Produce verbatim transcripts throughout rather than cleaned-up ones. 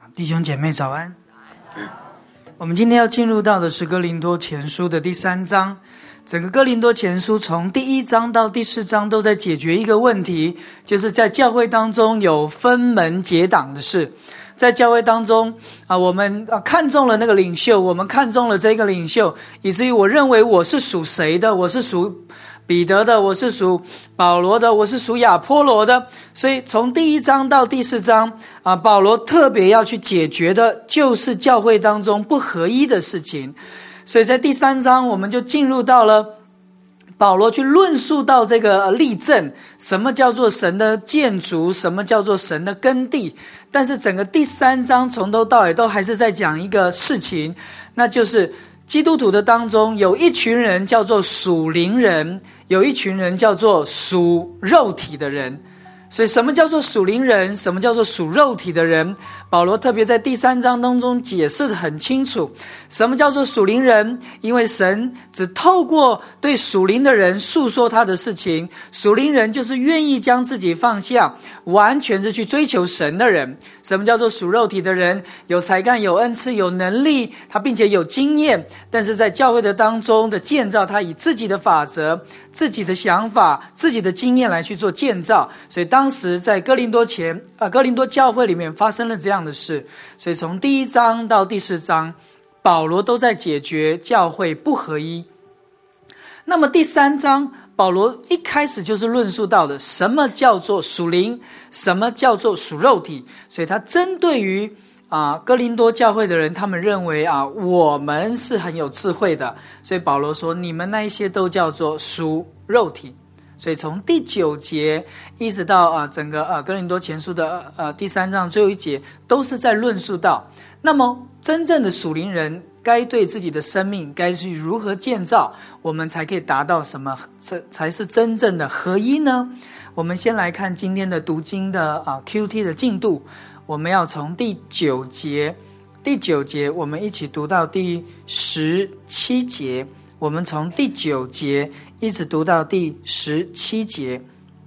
弟兄姐妹早安。我们今天要进入到的是哥林多前书的第三章。整个哥林多前书从第一章到第四章都在解决一个问题，就是在教会当中有分门结党的事。在教会当中啊，我们啊看中了那个领袖，我们看中了这个领袖，以至于我认为我是属谁的，我是属彼得的，我是属保罗的，我是属亚波罗的。所以从第一章到第四章啊，保罗特别要去解决的就是教会当中不合一的事情。所以在第三章我们就进入到了保罗去论述到这个例证，什么叫做神的建筑，什么叫做神的耕地。但是整个第三章从头到尾都还是在讲一个事情，那就是基督徒的当中有一群人叫做属灵人，有一群人叫做属肉体的人。所以什么叫做属灵人，什么叫做属肉体的人，保罗特别在第三章当中解释得很清楚。什么叫做属灵人？因为神只透过对属灵的人诉说他的事情，属灵人就是愿意将自己放下，完全是去追求神的人。什么叫做属肉体的人？有才干，有恩赐，有能力，他并且有经验，但是在教会的当中的建造，他以自己的法则，自己的想法，自己的经验来去做建造。所以当时在哥林多前呃哥林多教会里面发生了这样的事。所以从第一章到第四章，保罗都在解决教会不合一。那么第三章保罗一开始就是论述到的什么叫做属灵，什么叫做属肉体。所以他针对于啊哥林多教会的人，他们认为啊我们是很有智慧的，所以保罗说你们那一些都叫做属肉体。所以从第九节一直到啊整个啊哥林多前书的呃第三章最后一节，都是在论述到，那么真正的属灵人该对自己的生命该去如何建造，我们才可以达到什么这才是真正的合一呢？我们先来看今天的读经的啊 Q T 的进度，我们要从第九节，第九节我们一起读到第十七节，我们从第九节一直读到第十七节。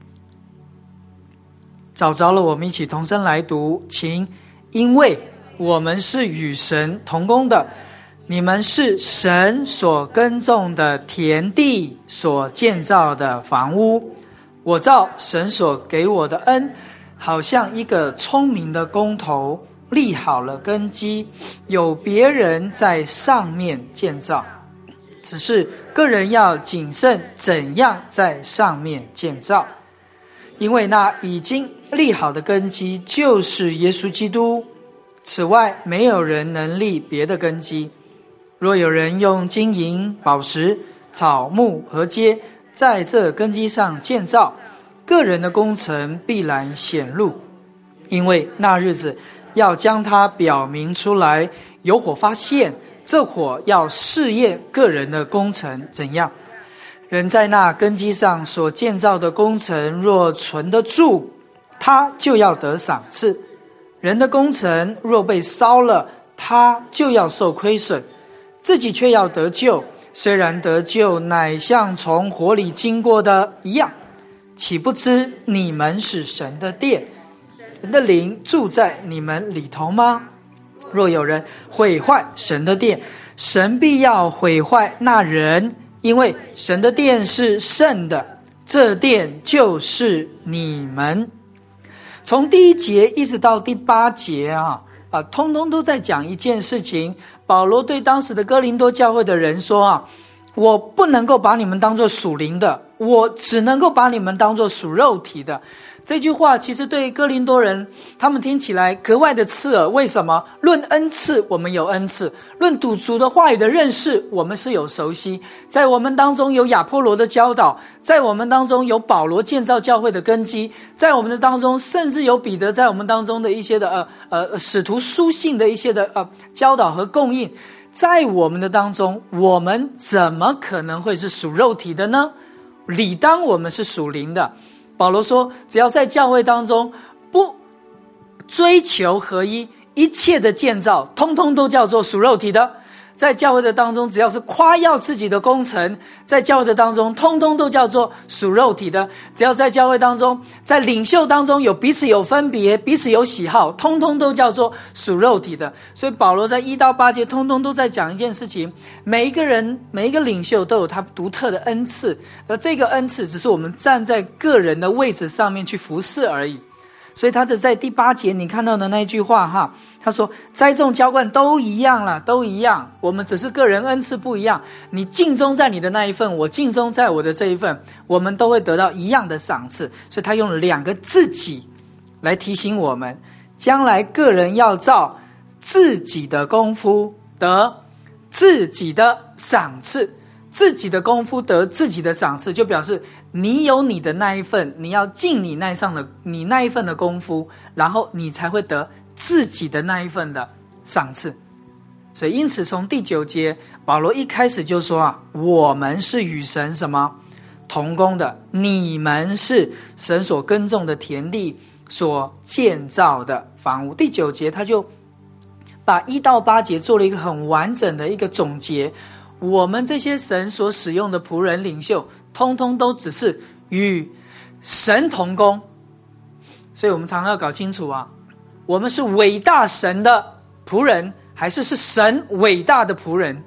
找着了，我们一起同声来读，请。因为我们是与神同工的，你们是神所耕种的田地，所建造的房屋。我照神所给我的恩，好像一个聪明的工头，立好了根基，有别人在上面建造，只是个人要谨慎怎样在上面建造。因为那已经立好的根基就是耶稣基督，此外没有人能立别的根基。若有人用金银宝石草木禾秸在这根基上建造，个人的工程必然显露，因为那日子要将它表明出来，有火发现，这火要试验个人的工程怎样。人在那根基上所建造的工程若存得住，他就要得赏赐；人的工程若被烧了，他就要受亏损，自己却要得救，虽然得救乃像从火里经过的一样。岂不知你们是神的殿，神的灵住在你们里头吗？若有人毁坏神的殿，神必要毁坏那人，因为神的殿是圣的，这殿就是你们。从第一节一直到第八节啊，啊，通通都在讲一件事情。保罗对当时的哥林多教会的人说啊，我不能够把你们当作属灵的，我只能够把你们当作属肉体的。这句话其实对哥林多人他们听起来格外的刺耳。为什么？论恩赐我们有恩赐，论主主的话语的认识我们是有熟悉，在我们当中有亚波罗的教导，在我们当中有保罗建造教会的根基，在我们的当中甚至有彼得在我们当中的一些的呃呃使徒书信的一些的呃教导和供应。在我们的当中，我们怎么可能会是属肉体的呢？理当我们是属灵的。保罗说，只要在教会当中不追求合一，一切的建造通通都叫做属肉体的。 在教会的当中，只要是夸耀自己的工程，在教会的当中通通都叫做属肉体的。只要在教会当中，在领袖当中有彼此有分别，彼此有喜好，通通都叫做属肉体的。所以保罗在一到八节通通都在讲一件事情，每一个人每一个领袖都有他独特的恩赐，而这个恩赐只是我们站在个人的位置上面去服侍而已。所以他的在第八节你看到的那一句话哈，他说栽种浇灌都一样啦，都一样，我们只是个人恩赐不一样，你尽忠在你的那一份，我尽忠在我的这一份，我们都会得到一样的赏赐。所以他用了两个自己来提醒我们，将来个人要照自己的功夫得自己的赏赐，自己的功夫得自己的赏赐，就表示你有你的那一份，你要尽你那上的你那一份的功夫，然后你才会得自己的那一份的赏赐。所以因此从第九节保罗一开始就说啊，我们是与神什么同工的，你们是神所耕种的田地，所建造的房屋。第九节他就把一到八节做了一个很完整的一个总结，我们这些神所使用的仆人领袖通通都只是与神同工。所以我们常常要搞清楚啊，我们是伟大神的仆人，还是是神伟大的仆人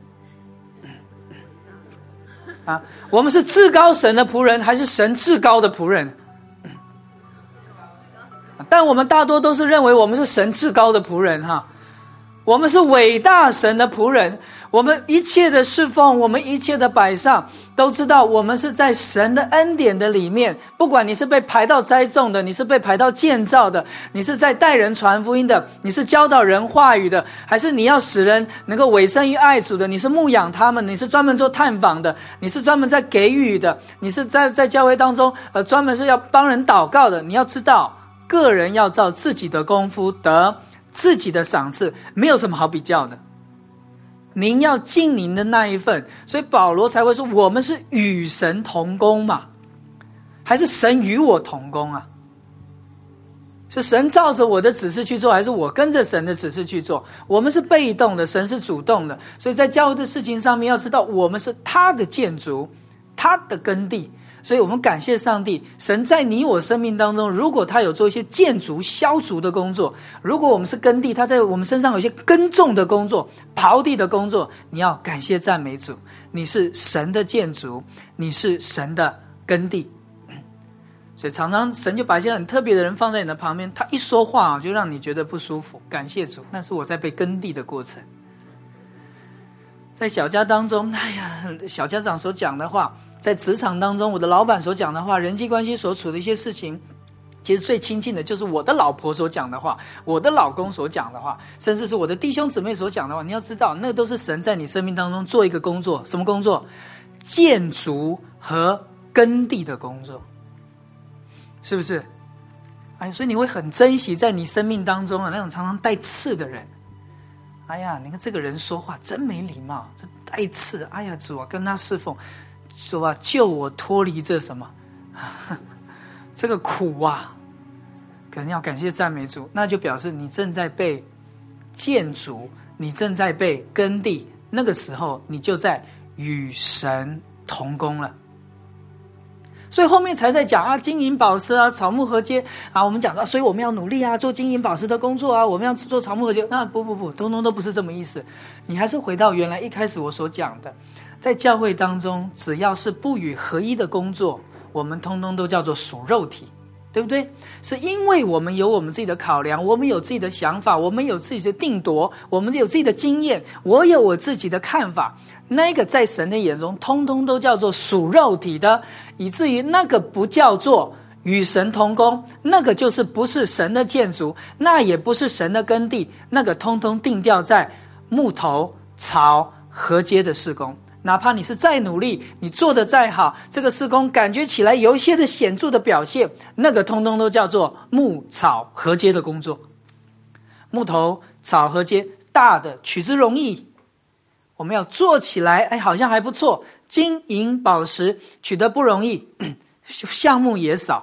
啊？我们是至高神的仆人，还是神至高的仆人？但我们大多都是认为我们是神至高的仆人哈，我们是伟大神的仆人，我们一切的侍奉，我们一切的摆上，都知道我们是在神的恩典的里面。不管你是被排到栽种的，你是被排到建造的，你是在带人传福音的，你是教导人话语的，还是你要使人能够委身于爱主的，你是牧养他们，你是专门做探访的，你是专门在给予的，你是在在教会当中呃专门是要帮人祷告的。你要知道，个人要照自己的功夫得自己的赏赐，没有什么好比较的。您要尽您的那一份，所以保罗才会说我们是与神同工嘛，还是神与我同工啊？是神照着我的指示去做，还是我跟着神的指示去做？我们是被动的，神是主动的。所以在教会的事情上面要知道，我们是他的建筑，他的耕地。所以我们感谢上帝，神在你我生命当中，如果他有做一些建筑消除的工作，如果我们是耕地，他在我们身上有一些耕种的工作，刨地的工作，你要感谢赞美主，你是神的建筑，你是神的耕地。所以常常神就把一些很特别的人放在你的旁边，他一说话就让你觉得不舒服，感谢主，那是我在被耕地的过程。在小家当中，哎呀，小家长所讲的话，在职场当中我的老板所讲的话，人际关系所处的一些事情，其实最亲近的就是我的老婆所讲的话，我的老公所讲的话，甚至是我的弟兄姊妹所讲的话。你要知道，那都是神在你生命当中做一个工作，什么工作？建筑和耕地的工作，是不是？哎，所以你会很珍惜在你生命当中啊那种常常带刺的人。哎呀，你看这个人说话真没礼貌，这带刺。哎呀，主啊，跟他侍奉，主啊，救我脱离这什么这个苦啊！可能要感谢赞美主，那就表示你正在被建筑，你正在被耕地，那个时候你就在与神同工了。所以后面才在讲啊，金银宝石啊，草木禾秸啊，我们讲说，所以我们要努力啊，做金银宝石的工作啊，我们要做草木禾秸。那不不不，通通都不是这么意思。你还是回到原来一开始我所讲的，在教会当中，只要是不与合一的工作，我们通通都叫做属肉体，对不对？是因为我们有我们自己的考量，我们有自己的想法，我们有自己的定夺，我们有自己的经验，我有我自己的看法。那个在神的眼中通通都叫做属肉体的，以至于那个不叫做与神同工，那个就是不是神的建筑，那也不是神的耕地，那个通通定调在木头草禾秸的事工。哪怕你是再努力，你做得再好，这个事工感觉起来有一些的显著的表现，那个通通都叫做木草禾秸的工作。木头草禾秸大的取之容易，我们要做起来，哎，好像还不错。金银宝石取得不容易，项目也少，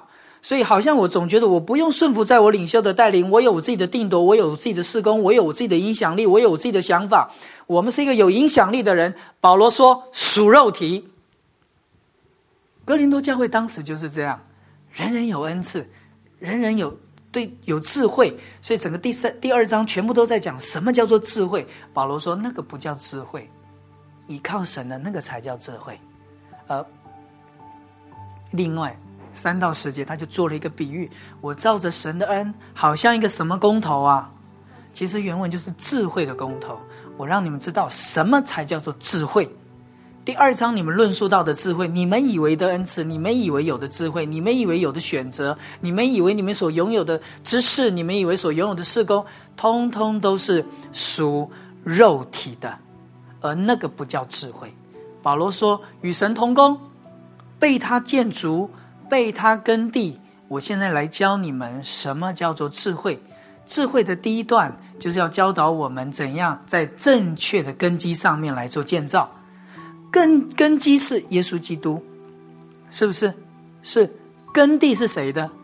所以好像我总觉得我不用顺服在我领袖的带领，我有我自己的定夺，我有我自己的事工，我有我自己的影响力，我有我自己的想法。我们是一个有影响力的人。保罗说属肉体。哥林多教会当时就是这样，人人有恩赐，人人有对有智慧，所以整个第三第二章全部都在讲什么叫做智慧。保罗说那个不叫智慧，依靠神的那个才叫智慧。呃，另外三到十节他就做了一个比喻，我照着神的恩好像一个什么工头啊，其实原文就是智慧的工头。我让你们知道什么才叫做智慧。第二章你们论述到的智慧，你们以为的恩赐，你们以为有的智慧，你们以为有的选择，你们以为你们所拥有的知识，你们以为所拥有的事工，通通都是属肉体的，而那个不叫智慧。保罗说与神同工，被他建筑，被他耕地。我现在来教你们什么叫做智慧。智慧的第一段就是要教导我们怎样在正确的根基上面来做建造。根根基是耶稣基督，是不是？是。耕地是谁的？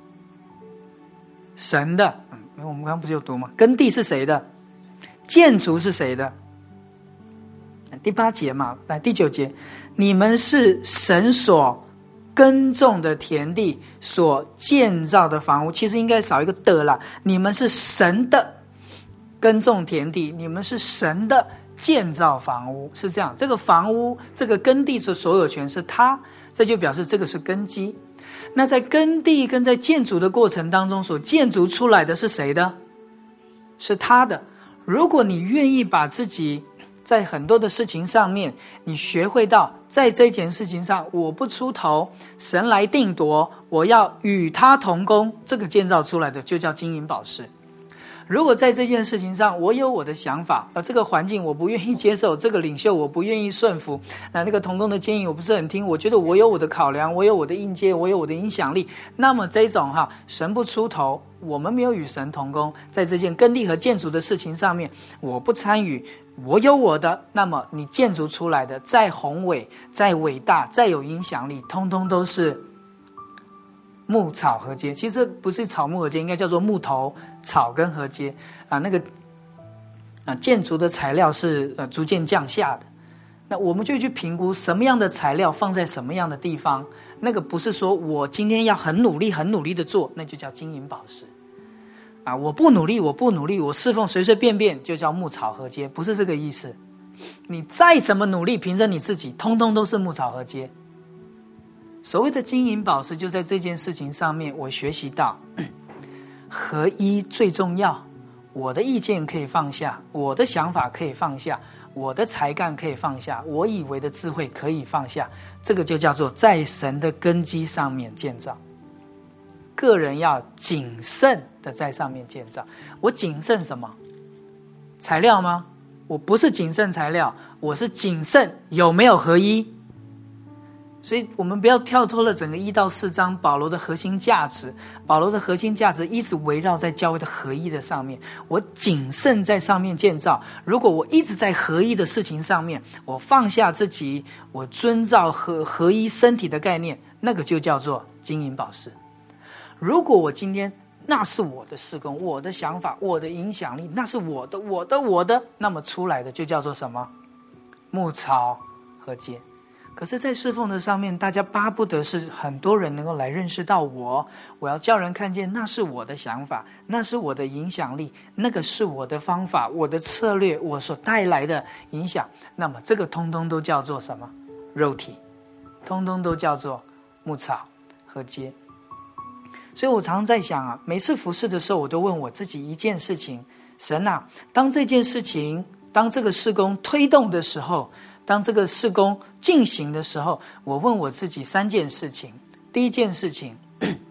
神的。嗯，我们刚刚不是有读吗？耕地是谁的？建筑是谁的？第八节嘛，来第九节，你们是神所耕种的田地，所建造的房屋。其实应该少一个的啦，你们是神的耕种田地，你们是神的建造房屋，是这样。这个房屋，这个耕地的所有权是他，这就表示这个是根基。那在耕地跟在建筑的过程当中，所建筑出来的是谁的？是他的。如果你愿意把自己在很多的事情上面，你学会到在这件事情上我不出头，神来定夺，我要与他同工，这个建造出来的就叫金银宝石。如果在这件事情上我有我的想法，而这个环境我不愿意接受，这个领袖我不愿意顺服，那那个同工的建议我不是很听，我觉得我有我的考量，我有我的应接，我有我的影响力，那么这种哈神不出头，我们没有与神同工，在这件耕地和建筑的事情上面我不参与，我有我的，那么你建筑出来的再宏伟再伟大再有影响力，通通都是木草禾秸。其实不是草木禾秸，应该叫做木头草跟禾秸啊。那个啊建筑的材料是呃逐渐降下的，那我们就去评估什么样的材料放在什么样的地方。那个不是说我今天要很努力很努力的做，那就叫金银宝石啊。我不努力我不努力，我侍奉随随便便，就叫木草禾秸，不是这个意思。你再怎么努力，凭着你自己，通通都是木草禾秸。所谓的金银宝石，就在这件事情上面，我学习到合一最重要。我的意见可以放下，我的想法可以放下，我的才干可以放下，我以为的智慧可以放下，这个就叫做在神的根基上面建造。个人要谨慎的在上面建造。我谨慎什么？材料吗？我不是谨慎材料，我是谨慎有没有合一。所以我们不要跳脱了整个一到四章保罗的核心价值。保罗的核心价值一直围绕在教会的合一的上面，我谨慎在上面建造。如果我一直在合一的事情上面，我放下自己，我遵照合合一身体的概念，那个就叫做金银宝石。如果我今天那是我的事工，我的想法，我的影响力，那是我的我的我的，那么出来的就叫做什么？木草禾秸。可是在侍奉的上面，大家巴不得是很多人能够来认识到我，我要叫人看见那是我的想法，那是我的影响力，那个是我的方法，我的策略，我所带来的影响，那么这个通通都叫做什么？肉体，通通都叫做木草禾秸。所以我常常在想啊，每次服事的时候，我都问我自己一件事情：神啊，当这件事情，当这个事工推动的时候，当这个事工进行的时候，我问我自己三件事情。第一件事情，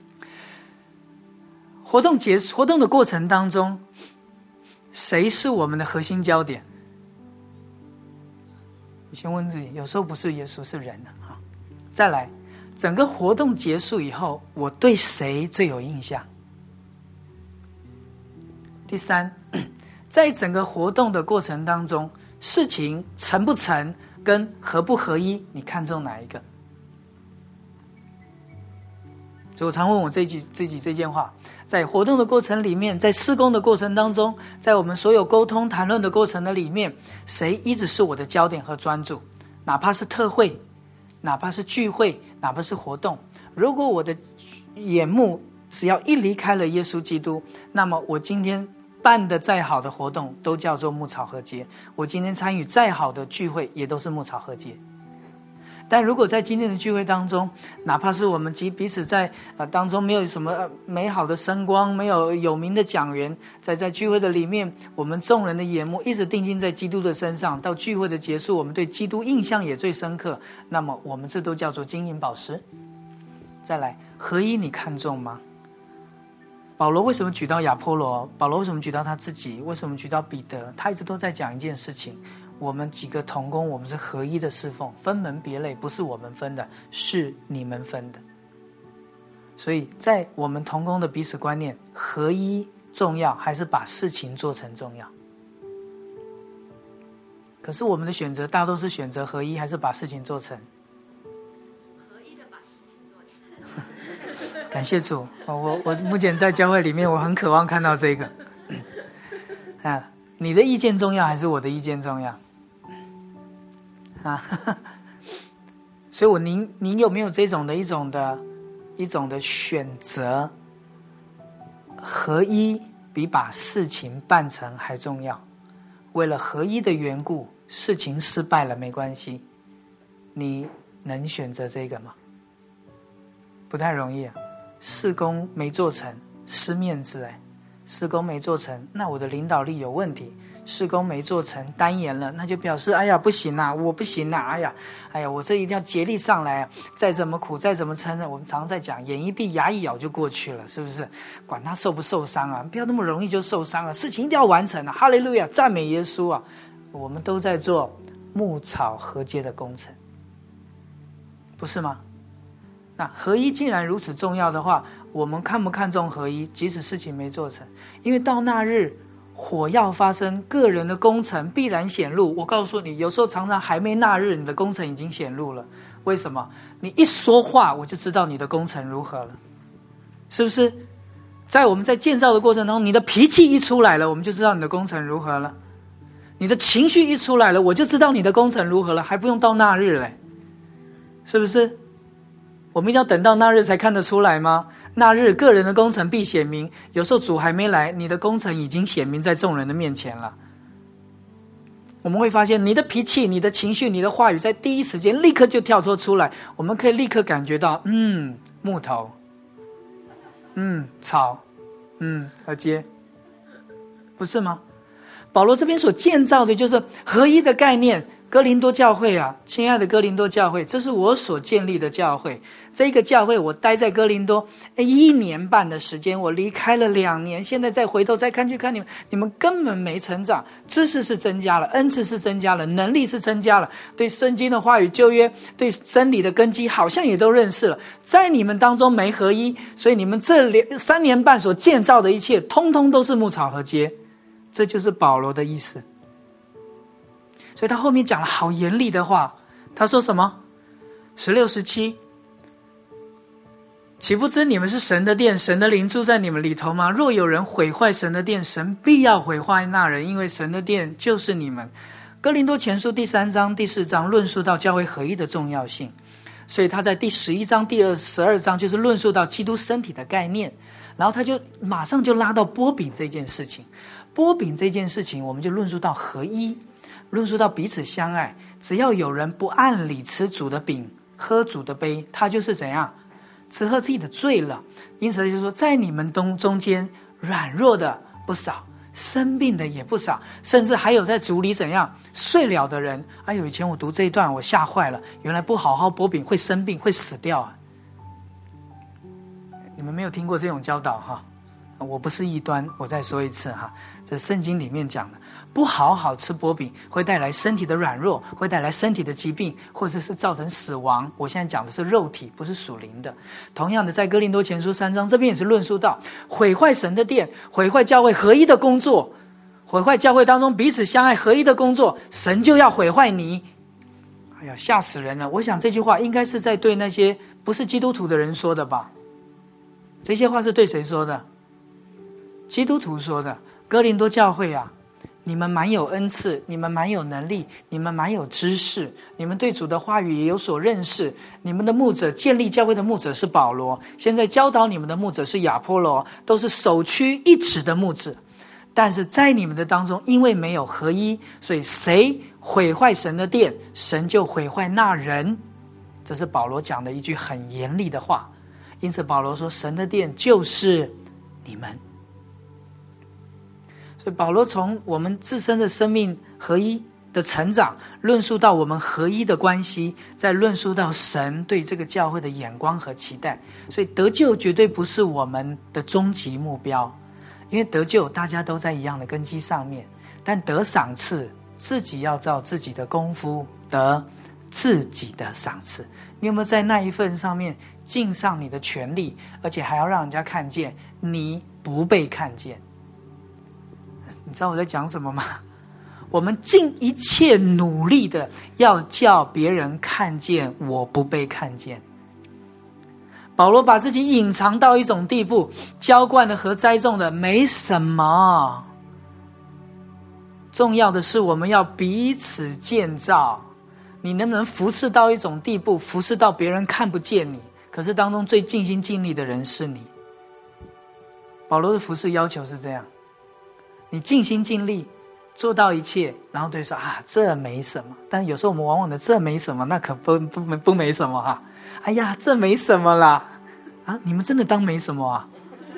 活动结束活动的过程当中，谁是我们的核心焦点？你先问自己，有时候不是耶稣，是人啊。再来，整个活动结束以后，我对谁最有印象？第三，在整个活动的过程当中，事情成不成跟合不合一，你看中哪一个？ 所以我常问我自己自己这件话，在活动的过程里面，在事工的过程当中，在我们所有沟通谈论的过程的里面，谁一直是我的焦点和专注？哪怕是特会，哪怕是聚会，哪怕是活动，如果我的眼目只要一离开了耶稣基督，那么我今天办的再好的活动都叫做牧草合街，我今天参与再好的聚会也都是牧草合街。但如果在今天的聚会当中，哪怕是我们彼此在、呃、当中没有什么美好的声光，没有有名的讲员，在在聚会的里面，我们众人的眼目一直定睛在基督的身上，到聚会的结束，我们对基督印象也最深刻，那么我们这都叫做金银宝石。再来，合一你看重吗？保罗为什么举到亚波罗？保罗为什么举到他自己？为什么举到彼得？他一直都在讲一件事情，我们几个同工，我们是合一的侍奉，分门别类，不是我们分的，是你们分的。所以在我们同工的彼此观念，合一重要还是把事情做成重要？可是我们的选择大都是选择合一还是把事情做成？ 合一的把事情做成。 感谢主，我我目前在教会里面，我很渴望看到这个。啊，你的意见重要还是我的意见重要？啊，所以我您您有没有这种的一种的一种的选择？合一比把事情办成还重要。为了合一的缘故，事情失败了没关系，你能选择这个吗？不太容易啊。事工没做成，失面子哎。事工没做成，那我的领导力有问题。事工没做成，单言了，那就表示哎呀不行啊，我不行啊，哎呀，哎呀，我这一定要竭力上来啊！再怎么苦，再怎么撑呢？我们常常在讲，眼一闭，牙一咬就过去了，是不是？管他受不受伤啊，不要那么容易就受伤了。事情一定要完成啊！哈利路亚，赞美耶稣啊！我们都在做牧草合街的工程，不是吗？那合一既然如此重要的话，我们看不看重合一？即使事情没做成，因为到那日火药发生，个人的工程必然显露。我告诉你，有时候常常还没那日，你的工程已经显露了。为什么？你一说话，我就知道你的工程如何了，是不是？在我们在建造的过程当中，你的脾气一出来了，我们就知道你的工程如何了。你的情绪一出来了，我就知道你的工程如何了，还不用到那日嘞，是不是？我们一定要等到那日才看得出来吗？那日个人的工程必显明，有时候主还没来，你的工程已经显明在众人的面前了。我们会发现你的脾气、你的情绪、你的话语在第一时间立刻就跳脱出来，我们可以立刻感觉到，嗯，木头，嗯，草，嗯，合街，不是吗？保罗这边所建造的就是合一的概念。哥林多教会啊，亲爱的哥林多教会，这是我所建立的教会。这个教会我待在哥林多一年半的时间，我离开了两年，现在再回头再看去看你们，你们根本没成长，知识是增加了，恩赐是增加了，能力是增加了，对圣经的话语、旧约、对真理的根基好像也都认识了，在你们当中没合一，所以你们这三年半所建造的一切，通通都是牧草合街。这就是保罗的意思。所以他后面讲了好严厉的话，他说什么？十六十七，岂不知你们是神的殿，神的灵住在你们里头吗？若有人毁坏神的殿，神必要毁坏那人，因为神的殿就是你们。哥林多前书第三章、第四章论述到教会合一的重要性，所以他在第十一章、第二十二章就是论述到基督身体的概念，然后他就马上就拉到擘饼这件事情。擘饼这件事情，我们就论述到合一。论述到彼此相爱，只要有人不按理吃主的饼，喝主的杯，他就是怎样？只喝自己的罪了。因此他就说，在你们中中间软弱的不少，生病的也不少，甚至还有在主里怎样睡了的人。哎呦，以前我读这一段我吓坏了，原来不好好擘饼会生病会死掉啊！你们没有听过这种教导哈？我不是异端，我再说一次哈，这圣经里面讲的。不好好吃擘饼会带来身体的软弱，会带来身体的疾病，或者是造成死亡。我现在讲的是肉体，不是属灵的。同样的，在哥林多前书三章这边也是论述到毁坏神的殿，毁坏教会合一的工作，毁坏教会当中彼此相爱合一的工作，神就要毁坏你。哎呀，吓死人了！我想这句话应该是在对那些不是基督徒的人说的吧？ 这些话是对谁说的？基督徒说的。哥林多教会啊，你们蛮有恩赐，你们蛮有能力，你们蛮有知识，你们对主的话语也有所认识。你们的牧者，建立教会的牧者是保罗，现在教导你们的牧者是亚波罗，都是首屈一指的牧者。但是在你们的当中，因为没有合一，所以谁毁坏神的殿，神就毁坏那人。这是保罗讲的一句很严厉的话。因此保罗说，神的殿就是你们。所以保罗从我们自身的生命合一的成长，论述到我们合一的关系，再论述到神对这个教会的眼光和期待。所以得救绝对不是我们的终极目标，因为得救大家都在一样的根基上面，但得赏赐自己要照自己的功夫得自己的赏赐。你有没有在那一份上面尽上你的全力，而且还要让人家看见你不被看见？你知道我在讲什么吗？我们尽一切努力的要叫别人看见我不被看见。保罗把自己隐藏到一种地步，浇灌的和栽种的没什么，重要的是我们要彼此建造。你能不能服侍到一种地步，服侍到别人看不见你，可是当中最尽心尽力的人是你。保罗的服侍要求是这样，你尽心尽力做到一切，然后对说啊，这没什么。但有时候我们往往的这没什么，那可不不不没什么哈。哎呀，这没什么啦，啊，你们真的当没什么啊？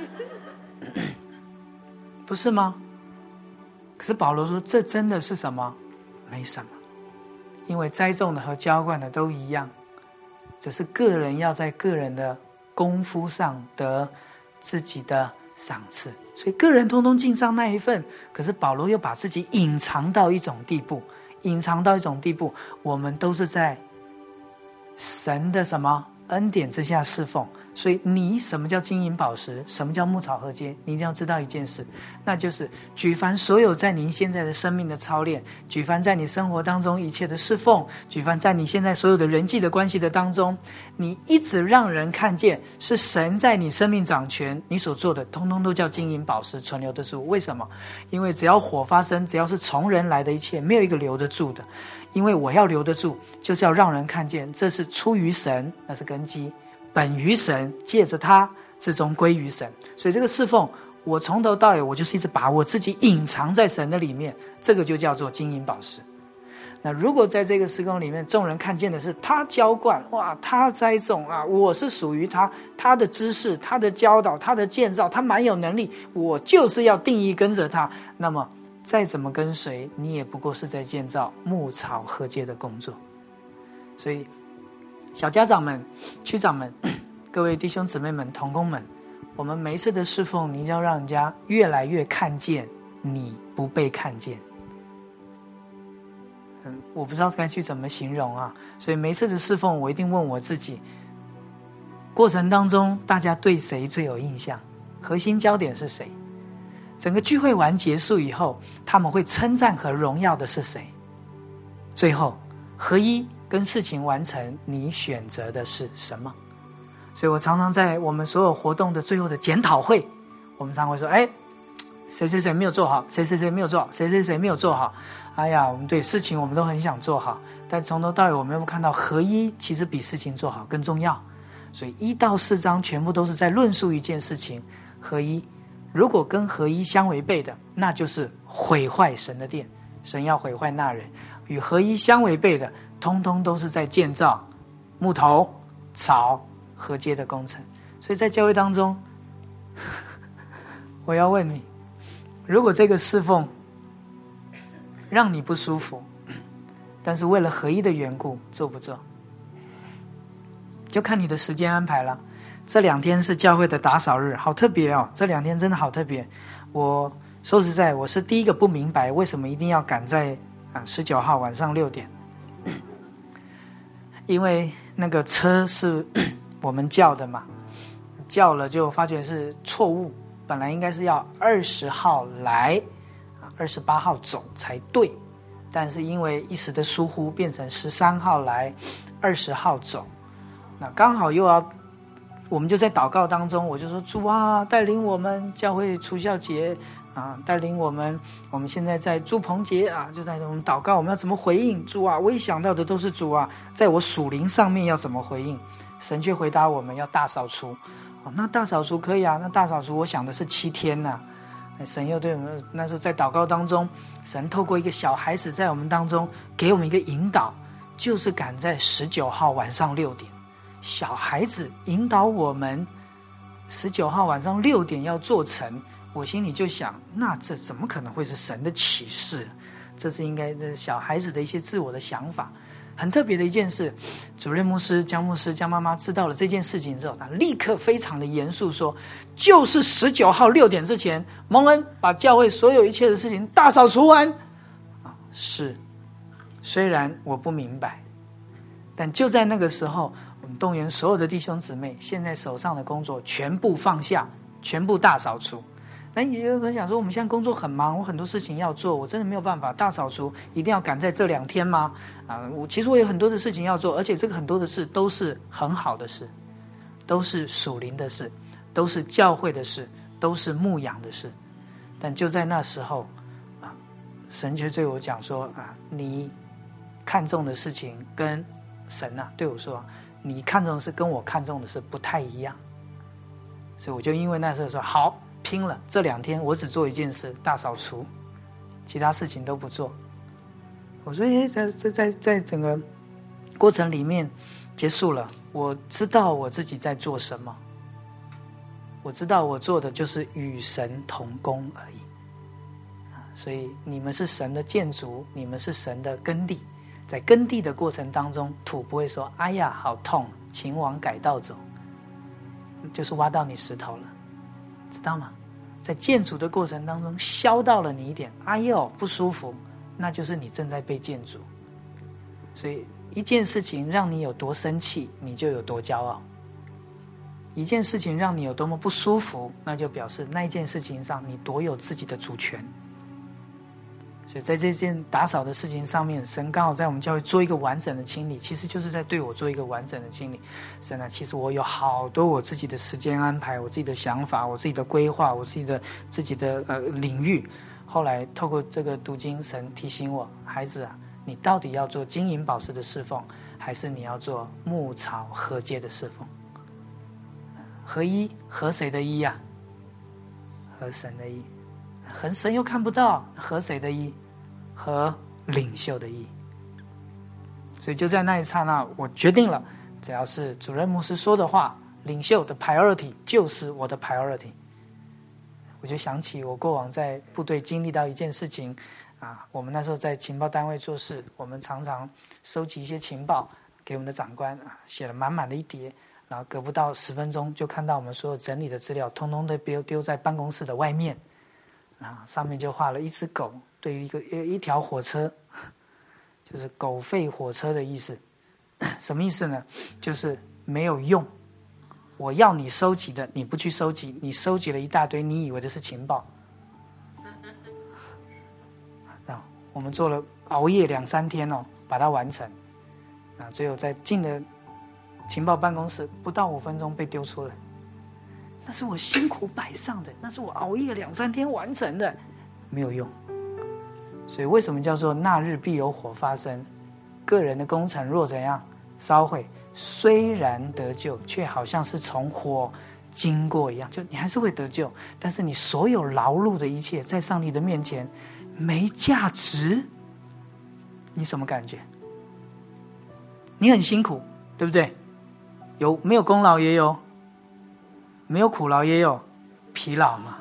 不是吗？可是保罗说，这真的是什么？没什么，因为栽种的和浇灌的都一样，只是个人要在个人的功夫上得自己的赏赐。所以个人通通尽上那一份，可是保罗又把自己隐藏到一种地步，隐藏到一种地步，我们都是在神的什么恩典之下侍奉。所以你什么叫金银宝石，什么叫牧草禾秸，你一定要知道一件事，那就是举凡所有在您现在的生命的操练，举凡在你生活当中一切的侍奉，举凡在你现在所有的人际的关系的当中，你一直让人看见是神在你生命掌权，你所做的通通都叫金银宝石，存留得住。为什么？因为只要火发生，只要是从人来的一切，没有一个留得住的。因为我要留得住，就是要让人看见这是出于神，那是根基，本于神，借着他至终归于神。所以这个侍奉，我从头到尾我就是一直把我自己隐藏在神的里面，这个就叫做金银宝石。那如果在这个事工里面，众人看见的是他浇灌，哇，他栽种啊，我是属于他，他的知识，他的教导，他的建造，他蛮有能力，我就是要定义跟着他，那么再怎么跟随，你也不过是在建造牧草禾秸的工作。所以小家长们、区长们、各位弟兄姊妹们、同工们，我们每一次的侍奉，你一定要让人家越来越看见你不被看见。嗯，我不知道该去怎么形容啊。所以每一次的侍奉，我一定问我自己，过程当中大家对谁最有印象？核心焦点是谁？整个聚会完结束以后，他们会称赞和荣耀的是谁？最后合一跟事情完成，你选择的是什么？所以我常常在我们所有活动的最后的检讨会，我们常常会说，哎，谁谁谁没有做好，谁谁谁没有做好，谁谁谁没有做好。哎呀，我们对事情我们都很想做好，但从头到尾我们有没有看到合一其实比事情做好更重要？所以一到四章全部都是在论述一件事情，合一。如果跟合一相违背的，那就是毁坏神的殿，神要毁坏那人。与合一相违背的，通通都是在建造木头、草、禾秸的工程。所以在教会当中，我要问你，如果这个侍奉让你不舒服，但是为了合一的缘故，做不做？就看你的时间安排了。这两天是教会的打扫日，好特别哦！这两天真的好特别。我说实在，我是第一个不明白为什么一定要赶在啊十九号晚上六点，因为那个车是我们叫的嘛，叫了就发觉是错误，本来应该是要二十号来，二十八号走才对，但是因为一时的疏忽，变成十三号来，二十号走，那刚好又要我们就在祷告当中，我就说主啊，带领我们教会除酵节啊，带领我们，我们现在在住棚节啊，就在我们祷告，我们要怎么回应主啊？我一想到的都是主啊，在我属灵上面要怎么回应？神却回答我们要大扫除。哦，那大扫除可以啊，那大扫除我想的是七天呐、啊。神又对我们那时候在祷告当中，神透过一个小孩子在我们当中给我们一个引导，就是赶在十九号晚上六点，小孩子引导我们十九号晚上六点要做成。我心里就想，那这怎么可能会是神的启示？这是应该这是小孩子的一些自我的想法。很特别的一件事，主任牧师江牧师江妈妈知道了这件事情之后，他立刻非常的严肃说，就是十九号六点之前，蒙恩把教会所有一切的事情大扫除完。啊，是，虽然我不明白，但就在那个时候，我们动员所有的弟兄姊妹，现在手上的工作全部放下，全部大扫除。那也有人想说，我们现在工作很忙，我很多事情要做，我真的没有办法大扫除，一定要赶在这两天吗？啊，我其实我有很多的事情要做，而且这个很多的事都是很好的事，都是属灵的事，都是教会的事，都是牧养的事。但就在那时候，啊，神却对我讲说啊，你看重的事情跟神啊对我说，你看重的事跟我看重的事不太一样。所以我就因为那时候说好。拼了！这两天我只做一件事，大扫除，其他事情都不做。我说，哎，在在在在整个过程里面结束了，我知道我自己在做什么，我知道我做的就是与神同工而已。所以你们是神的建筑，你们是神的耕地，在耕地的过程当中，土不会说：“哎呀，好痛，请往改道走。”就是挖到你石头了。知道吗？在建筑的过程当中削到了你一点，哎呦不舒服，那就是你正在被建筑。所以一件事情让你有多生气，你就有多骄傲；一件事情让你有多么不舒服，那就表示那一件事情上你多有自己的主权。所以在这件打扫的事情上面，神刚好在我们教会做一个完整的清理，其实就是在对我做一个完整的清理。神啊，其实我有好多我自己的时间安排，我自己的想法，我自己的规划，我自己的自己的呃领域。后来透过这个读经，神提醒我，孩子啊，你到底要做金银宝石的侍奉，还是你要做牧草禾秸的侍奉？合一合谁的一呀、啊？合神的一。和神又看不到，和谁的意？和领袖的意。所以就在那一刹那，我决定了，只要是主任牧师说的话，领袖的 priority 就是我的 priority。我就想起我过往在部队经历到一件事情啊，我们那时候在情报单位做事，我们常常收集一些情报给我们的长官啊，写了满满的一叠，然后隔不到十分钟就看到我们所有整理的资料通通都丢丢在办公室的外面。啊，上面就画了一只狗对于一个一条火车，就是狗吠火车的意思。什么意思呢？就是没有用。我要你收集的，你不去收集，你收集了一大堆，你以为的是情报。啊，我们做了熬夜两三天哦，把它完成。啊，最后在进了情报办公室，不到五分钟被丢出来。那是我辛苦摆上的，那是我熬夜两三天完成的，没有用。所以为什么叫做那日必有火发生？个人的工程若怎样烧毁，虽然得救，却好像是从火经过一样，就你还是会得救，但是你所有劳碌的一切，在上帝的面前没价值。你什么感觉？你很辛苦，对不对？有没有功劳也有？没有苦劳也有疲劳嘛，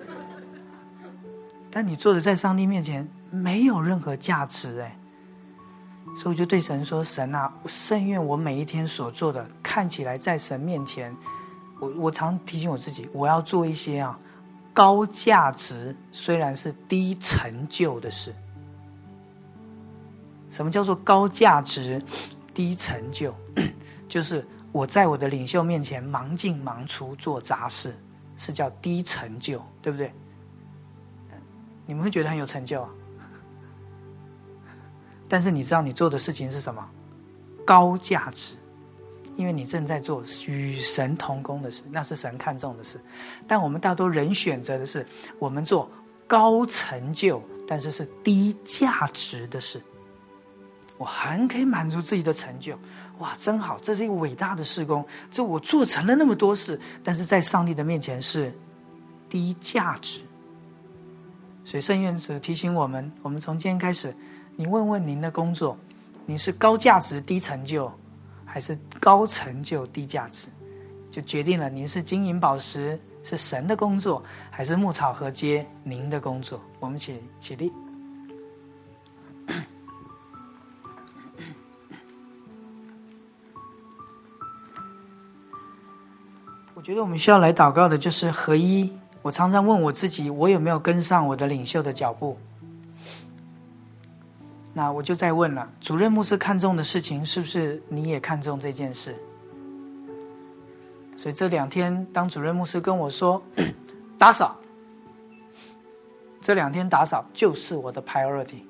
但你做的在上帝面前没有任何价值哎，所以我就对神说：神啊，甚愿我每一天所做的看起来在神面前，我我常提醒我自己，我要做一些啊高价值虽然是低成就的事。什么叫做高价值低成就？就是我在我的领袖面前忙进忙出做杂事，是叫低成就，对不对？你们会觉得很有成就啊，但是你知道你做的事情是什么？高价值， 因为你正在做与神同工的事，那是神看重的事。但我们大多人选择的是，我们做高成就但是是低价值的事。我很可以满足自己的成就，哇，真好，这是一个伟大的事工，这我做成了那么多事，但是在上帝的面前是低价值。所以圣愿者提醒我们，我们从今天开始，你问问您的工作，你是高价值低成就，还是高成就低价值，就决定了您是金银宝石是神的工作，还是牧草禾秸您的工作。我们起起立。我觉得我们需要来祷告的就是合一。我常常问我自己，我有没有跟上我的领袖的脚步？那我就再问了，主任牧师看重的事情，是不是你也看重这件事？所以这两天，当主任牧师跟我说打扫，这两天打扫就是我的 priority。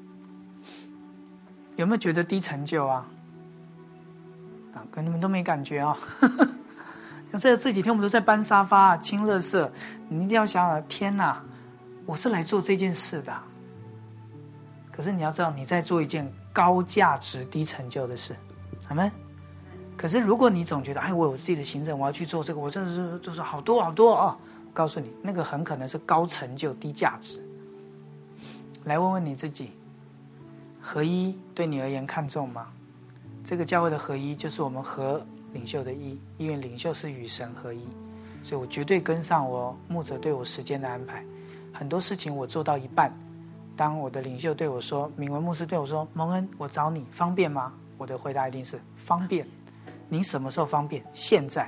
有没有觉得低成就啊？啊，可你们都没感觉啊。这这几天我们都在搬沙发、清垃圾，你一定要想想，天哪，我是来做这件事的。可是你要知道，你在做一件高价值低成就的事，阿们。可是如果你总觉得，哎，我有自己的行程，我要去做这个，我真的是就是好多好多啊！我告诉你，那个很可能是高成就低价值。来问问你自己，合一对你而言看重吗？这个教会的合一，就是我们和领袖的一，因为领袖是与神合一，所以我绝对跟上我牧者对我时间的安排。很多事情我做到一半，当我的领袖对我说，敏文牧师对我说，蒙恩，我找你方便吗？我的回答一定是方便。您什么时候方便？现在。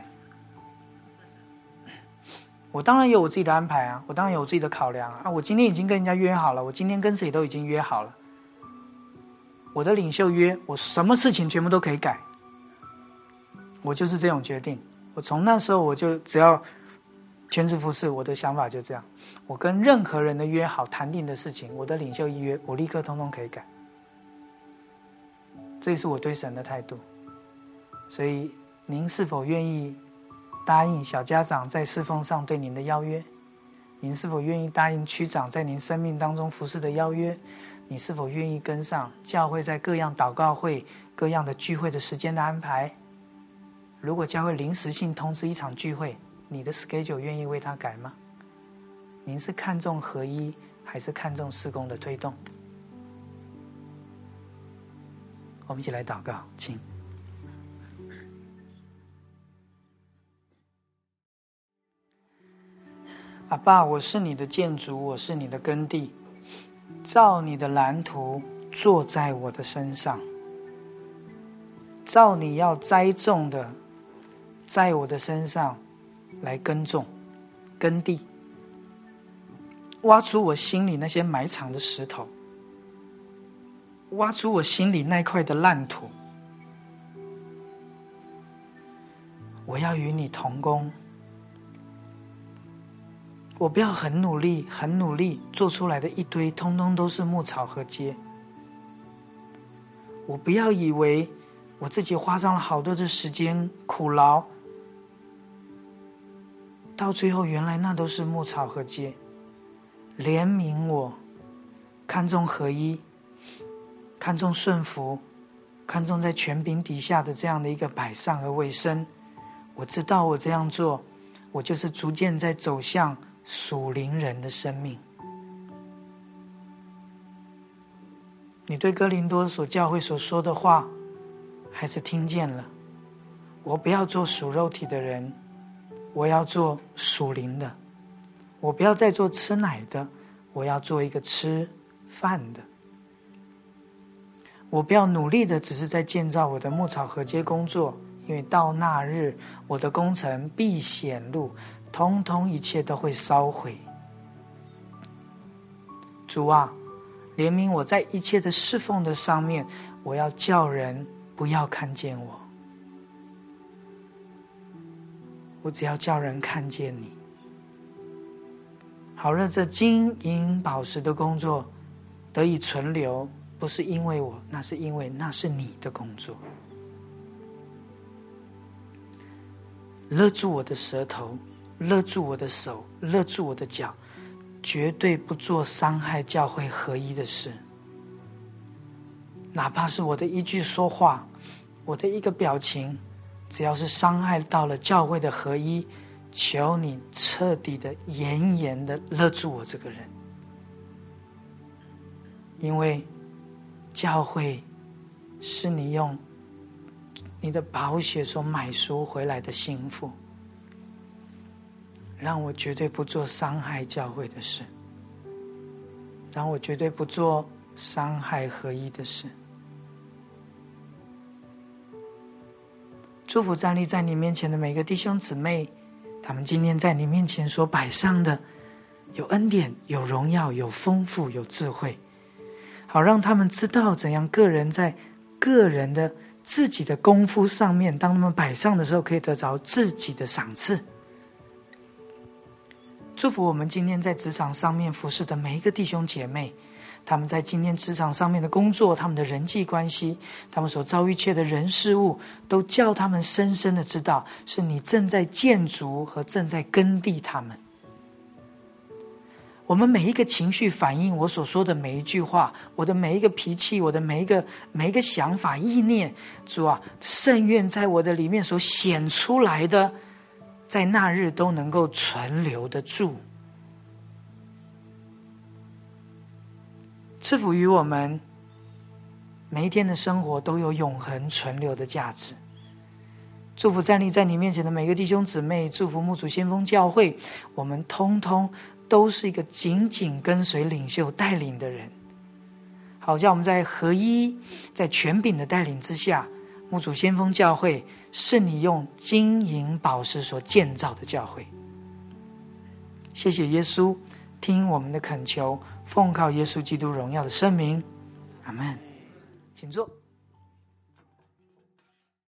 我当然有我自己的安排啊，我当然有我自己的考量 啊, 啊我今天已经跟人家约好了，我今天跟谁都已经约好了。我的领袖约我什么事情全部都可以改，我就是这种决定。我从那时候我就只要全职服侍，我的想法就这样。我跟任何人的约好谈定的事情，我的领袖一约，我立刻通通可以改。这也是我对神的态度。所以您是否愿意答应小家长在侍奉上对您的邀约？您是否愿意答应区长在您生命当中服侍的邀约？你是否愿意跟上教会在各样祷告会、各样的聚会的时间的安排？如果教会临时性通知一场聚会，你的 schedule 愿意为他改吗？您是看重合一，还是看重事工的推动？我们一起来祷告，请。阿爸，我是你的建筑，我是你的耕地，照你的蓝图坐在我的身上，照你要栽种的在我的身上来耕种耕地，挖出我心里那些埋藏的石头，挖出我心里那块的烂土。我要与你同工，我不要很努力很努力做出来的一堆通通都是牧草禾秸。我不要以为我自己花上了好多的时间苦劳，到最后原来那都是牧草禾秸。怜悯我，看重合一，看重顺服，看重在权柄底下的这样的一个摆上和委身。我知道我这样做，我就是逐渐在走向属灵人的生命。你对哥林多所教会所说的话还是听见了，我不要做属肉体的人，我要做属灵的。我不要再做吃奶的，我要做一个吃饭的。我不要努力的只是在建造我的牧草禾秸工作，因为到那日我的工程必显露，通通一切都会烧毁。主啊，怜悯我在一切的侍奉的上面，我要叫人不要看见我，我只要叫人看见你。好让这金银宝石的工作得以存留，不是因为我，那是因为那是你的工作。 勒住我的舌头，勒住我的手，勒住我的脚，绝对不做伤害教会合一的事。哪怕是我的一句说话，我的一个表情，只要是伤害到了教会的合一，求你彻底的严严的勒住我这个人。因为教会是你用你的宝血所买赎回来的幸福，让我绝对不做伤害教会的事，让我绝对不做伤害合一的事。祝福站立在你面前的每个弟兄姊妹，他们今天在你面前所摆上的有恩典，有荣耀，有丰富，有智慧，好让他们知道怎样个人在个人的自己的功夫上面，当他们摆上的时候，可以得着自己的赏赐。祝福我们今天在职场上面服侍的每一个弟兄姐妹，他们在今天职场上面的工作，他们的人际关系，他们所遭遇切的人事物，都叫他们深深的知道，是你正在建筑和正在耕地他们。我们每一个情绪反应，我所说的每一句话，我的每一个脾气，我的每一个每一个想法意念，主啊，圣愿在我的里面所显出来的，在那日都能够存留得住。赐福于我们每一天的生活都有永恒存留的价值。祝福站立在你面前的每个弟兄姊妹，祝福牧主先锋教会，我们通通都是一个紧紧跟随领袖带领的人，好叫我们在合一，在权柄的带领之下，牧主先锋教会是你用金银宝石所建造的教会。谢谢耶稣，听我们的恳求，奉靠耶稣基督荣耀的圣名，阿们。请坐。